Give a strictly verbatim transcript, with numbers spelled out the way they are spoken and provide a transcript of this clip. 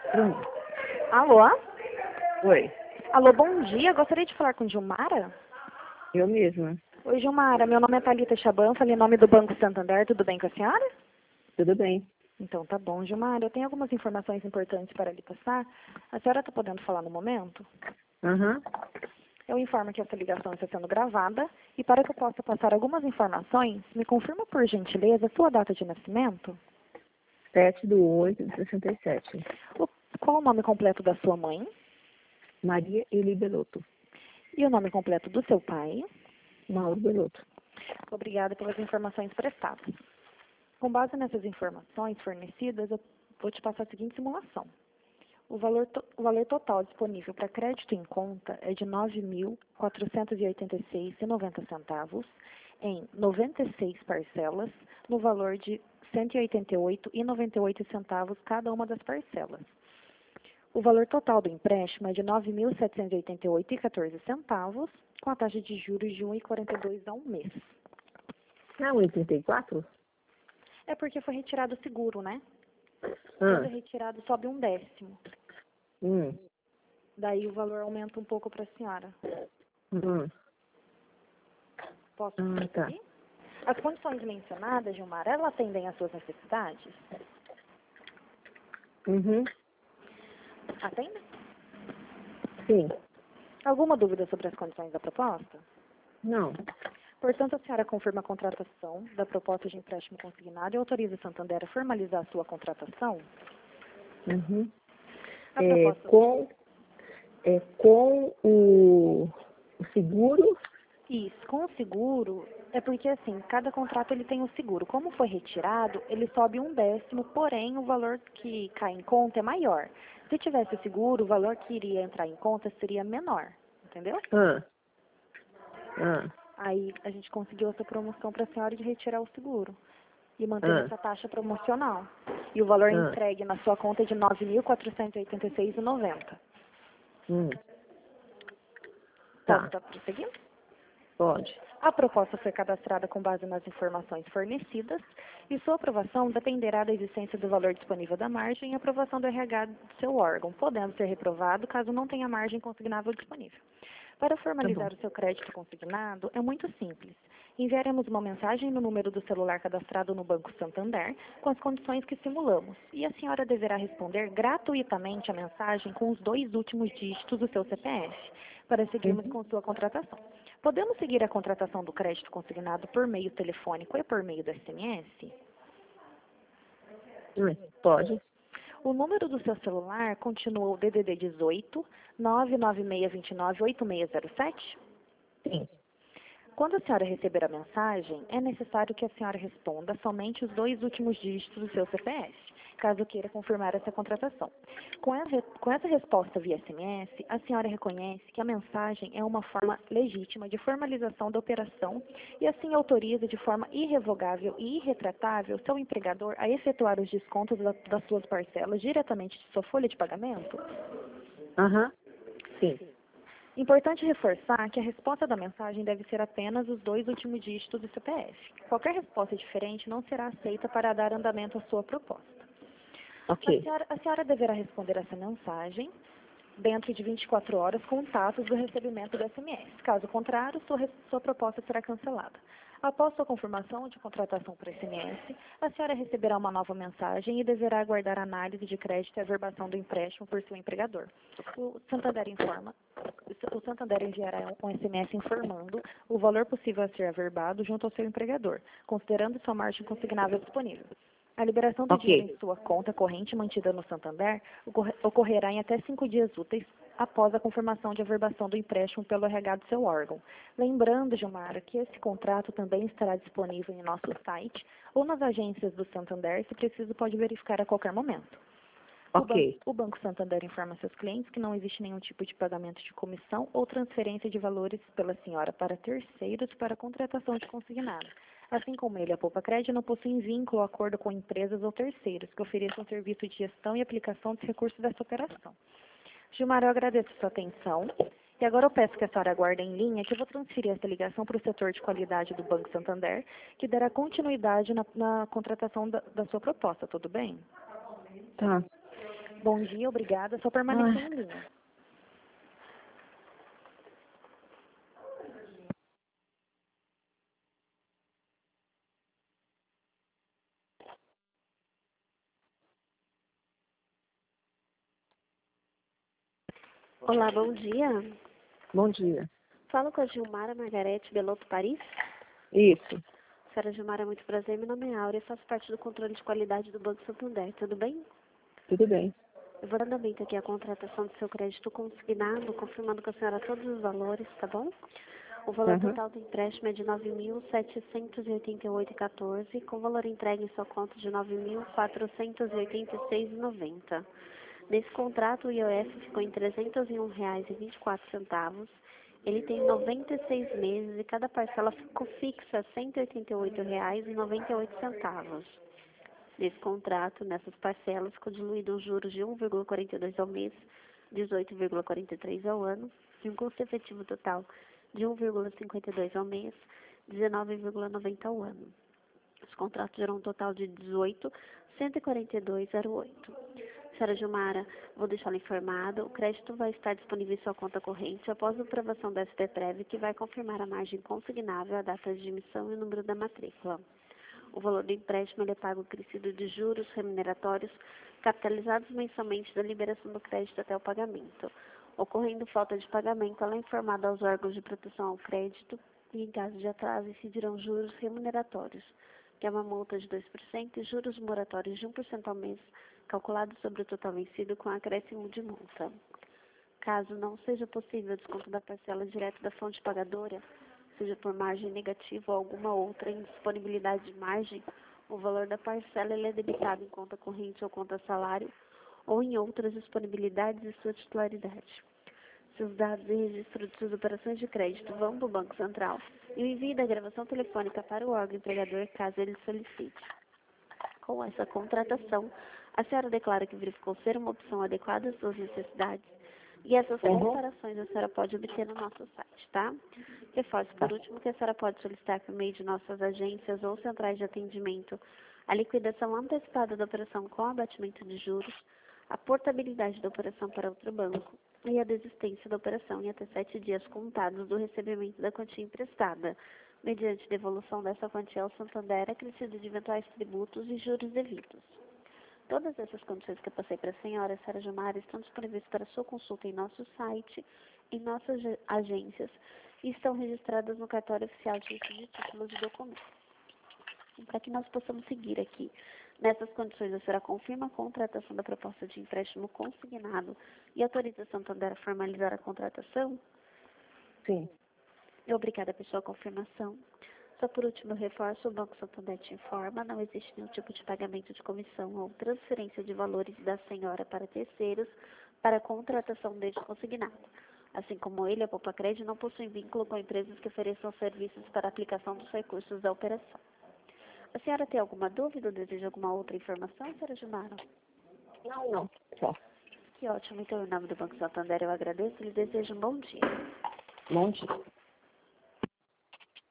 Hum. Alô? Oi, Alô, bom dia. Gostaria de falar com Gilmara? eu mesma. Oi, Gilmara. Meu nome é Thalita Chaban, falei em nome do Banco Santander. Tudo bem com a senhora? Tudo bem? Então tá bom, Gilmara. Eu tenho algumas informações importantes para lhe passar. A senhora está podendo falar no momento? Aham. Eu informo que essa ligação está sendo gravada e para que eu possa passar algumas informações, me confirma por gentileza a sua data de nascimento? sete do oito de sessenta e sete. O, qual o nome completo da sua mãe? Maria Eli Belotto. E o nome completo do seu pai? Mauro Belotto. Obrigada pelas informações prestadas. Com base nessas informações fornecidas, eu vou te passar a seguinte simulação. O valor, to o valor total disponível para crédito em conta é de nove mil quatrocentos e oitenta e seis reais e noventa centavos em noventa e seis parcelas, no valor de cento e oitenta e oito reais e noventa e oito centavos cada uma das parcelas. O valor total do empréstimo é de nove mil setecentos e oitenta e oito reais e quatorze centavos, com a taxa de juros de um vírgula quarenta e dois ao mês. Não, oitenta e quatro? É porque foi retirado o seguro, né? Quando é Ah. retirado, sobe um décimo. Hum. Daí o valor aumenta um pouco para a senhora. Hum. Posso Ah, tá. prosseguir? As condições mencionadas, Gilmar, elas atendem às suas necessidades? Uhum. Atendem? Sim. Alguma dúvida sobre as condições da proposta? Não. Portanto, a senhora confirma a contratação da proposta de empréstimo consignado e autoriza a Santander a formalizar a sua contratação? Uhum. A É, proposta... com, é, com o, o seguro? Isso, com o seguro, é porque assim, cada contrato ele tem um seguro. Como foi retirado, ele sobe um décimo, porém o valor que cai em conta é maior. Se tivesse o seguro, o valor que iria entrar em conta seria menor, entendeu? Ah. Ah. Aí a gente conseguiu essa promoção para a senhora de retirar o seguro e manter Ah. essa taxa promocional. E o valor Ah. entregue na sua conta é de nove mil quatrocentos e oitenta e seis reais e noventa centavos. Hum. Posso Tá. estar prosseguindo? Pode. A proposta foi cadastrada com base nas informações fornecidas e sua aprovação dependerá da existência do valor disponível da margem e aprovação do R H do seu órgão, podendo ser reprovado caso não tenha margem consignável disponível. Para Tá bom. formalizar o seu crédito consignado, é muito simples. Enviaremos uma mensagem no número do celular cadastrado no Banco Santander com as condições que simulamos e a senhora deverá responder gratuitamente a mensagem com os dois últimos dígitos do seu C P F para seguirmos Uhum. com sua contratação. Podemos seguir a contratação do crédito consignado por meio telefônico e por meio do S M S? Hum. Pode. O número do seu celular continua o D D D dezoito, nove nove seis dois nove, oito seis zero sete? Sim. Quando a senhora receber a mensagem, é necessário que a senhora responda somente os dois últimos dígitos do seu C P F, caso queira confirmar essa contratação. Com essa, com essa resposta via S M S, a senhora reconhece que a mensagem é uma forma legítima de formalização da operação e assim autoriza de forma irrevogável e irretratável seu empregador a efetuar os descontos da, das suas parcelas diretamente de sua folha de pagamento? Aham. Sim. Importante reforçar que a resposta da mensagem deve ser apenas os dois últimos dígitos do C P F. Qualquer resposta diferente não será aceita para dar andamento à sua proposta. A Ok. senhora, a senhora deverá responder essa mensagem dentro de vinte e quatro horas com status do recebimento do S M S. Caso contrário, sua, res- sua proposta será cancelada. Após sua confirmação de contratação por S M S, a senhora receberá uma nova mensagem e deverá aguardar a análise de crédito e averbação do empréstimo por seu empregador. O Santander informa, o Santander enviará um S M S informando o valor possível a ser averbado junto ao seu empregador, considerando sua margem consignável disponível. A liberação do dinheiro Ok. em sua conta corrente mantida no Santander ocorre- ocorrerá em até cinco dias úteis após a confirmação de averbação do empréstimo pelo R H do seu órgão. Lembrando, Gilmara, que esse contrato também estará disponível em nosso site ou nas agências do Santander, se preciso pode verificar a qualquer momento. O, ban Ok. o Banco Santander informa seus clientes que não existe nenhum tipo de pagamento de comissão ou transferência de valores pela senhora para terceiros para contratação de consignado. Assim como ele, a Poupa Crédito não possui vínculo ou acordo com empresas ou terceiros que ofereçam serviço de gestão e aplicação dos recursos dessa operação. Gilmar, eu agradeço a sua atenção. E agora eu peço que a senhora aguarde em linha que eu vou transferir essa ligação para o setor de qualidade do Banco Santander, que dará continuidade na, na contratação da, da sua proposta, tudo bem? Tá. Bom dia, obrigada. Só permanecer Ai. em linha. Olá, bom dia. Bom dia. Falo com a Gilmara Margarete Belotto Paris. Isso. Senhora Gilmara, muito prazer. Meu nome é Áurea e faço parte do controle de qualidade do Banco Santander. Tudo bem? Tudo bem. Eu vou dar andamento aqui a contratação do seu crédito consignado, confirmando com a senhora todos os valores, tá bom? O valor Uhum. total do empréstimo é de nove mil setecentos e oitenta e oito reais e quatorze centavos, com valor entregue em sua conta de nove mil quatrocentos e oitenta e seis reais e noventa centavos. Nesse contrato, o I O F ficou em trezentos e um reais e vinte e quatro centavos. Ele tem noventa e seis meses e cada parcela ficou fixa cento e oitenta e oito reais e noventa e oito centavos. Nesse contrato, nessas parcelas, ficou diluído os juros de um vírgula quarenta e dois ao mês, dezoito vírgula quarenta e três ao ano, e um custo efetivo total de um vírgula cinquenta e dois ao mês, dezenove vírgula noventa ao ano. Os contratos geram um total de dezoito mil cento e quarenta e dois reais e oito centavos. Senhora Gilmara, vou deixá-la informada. O crédito vai estar disponível em sua conta corrente após a aprovação da S P Prev, que vai confirmar a margem consignável, a data de emissão e o número da matrícula. O valor do empréstimo ele é pago crescido de juros remuneratórios capitalizados mensalmente da liberação do crédito até o pagamento. Ocorrendo falta de pagamento, ela é informada aos órgãos de proteção ao crédito e, em caso de atraso, incidirão juros remuneratórios, que é uma multa de dois por cento e juros moratórios de um por cento ao mês, calculados sobre o total vencido com acréscimo de multa. Caso não seja possível o desconto da parcela direto da fonte pagadora, seja por margem negativa ou alguma outra indisponibilidade de margem, o valor da parcela ele é debitado em conta corrente ou conta salário ou em outras disponibilidades de sua titularidade. Seus dados e registro de suas operações de crédito vão para o Banco Central e o envio da gravação telefônica para o órgão empregador caso ele solicite. Com essa contratação, a senhora declara que verificou ser uma opção adequada às suas necessidades e essas Uhum. comparações a senhora pode obter no nosso site, tá? Reforço por último que a senhora pode solicitar por meio de nossas agências ou centrais de atendimento a liquidação antecipada da operação com abatimento de juros, a portabilidade da operação para outro banco e a desistência da operação em até sete dias contados do recebimento da quantia emprestada, mediante devolução dessa quantia ao Santander acrescido de eventuais tributos e juros devidos. Todas essas condições que eu passei para a senhora, Sra. Gilmara, estão disponíveis para sua consulta em nosso site, em nossas agências e estão registradas no cartório oficial de registro de títulos e documentos. Para que nós possamos seguir aqui. Nessas condições, a senhora confirma a contratação da proposta de empréstimo consignado e autoriza a Santander a formalizar a contratação? Sim. Obrigada por sua confirmação. Só por último, eu reforço, o Banco Santander te informa, não existe nenhum tipo de pagamento de comissão ou transferência de valores da senhora para terceiros para a contratação deste consignado. Assim como ele, a Poupa Crédito não possui vínculo com empresas que ofereçam serviços para a aplicação dos recursos da operação. A senhora tem alguma dúvida ou deseja alguma outra informação, senhora Gilmara? Não, não. Só. Que ótimo. Então, em nome do Banco Santander, eu agradeço e lhe desejo um bom dia. Bom dia.